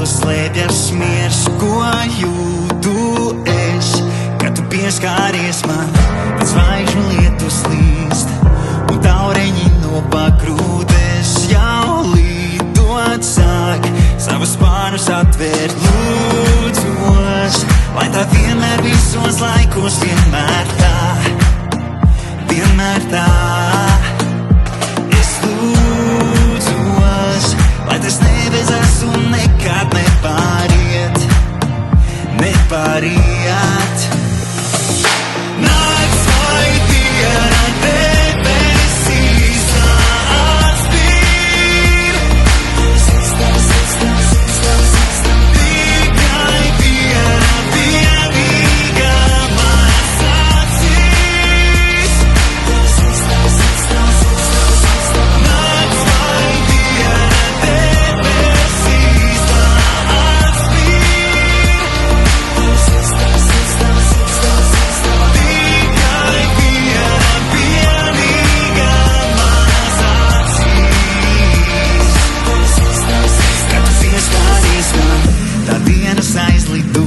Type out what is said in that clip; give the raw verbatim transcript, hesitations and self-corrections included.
slēpjas miers, ko jūtu es. Kad tu pieskāries man, tad zvaigžņu lietus līst, un taureņi no pakrūtes jau lidot sāk, savus spārnus atvērt lūdzos, lai tā vienmēr visos laikos, vienmēr tā, vienmēr tā. Es lūdzos, lai tas nebeidzas un nekad nepāriet, nepāriet. Nakts vai diena debesīs atspīd, tikai diena vienīga manas acīs. Nakts vai diena debesīs atspīd. Aizlido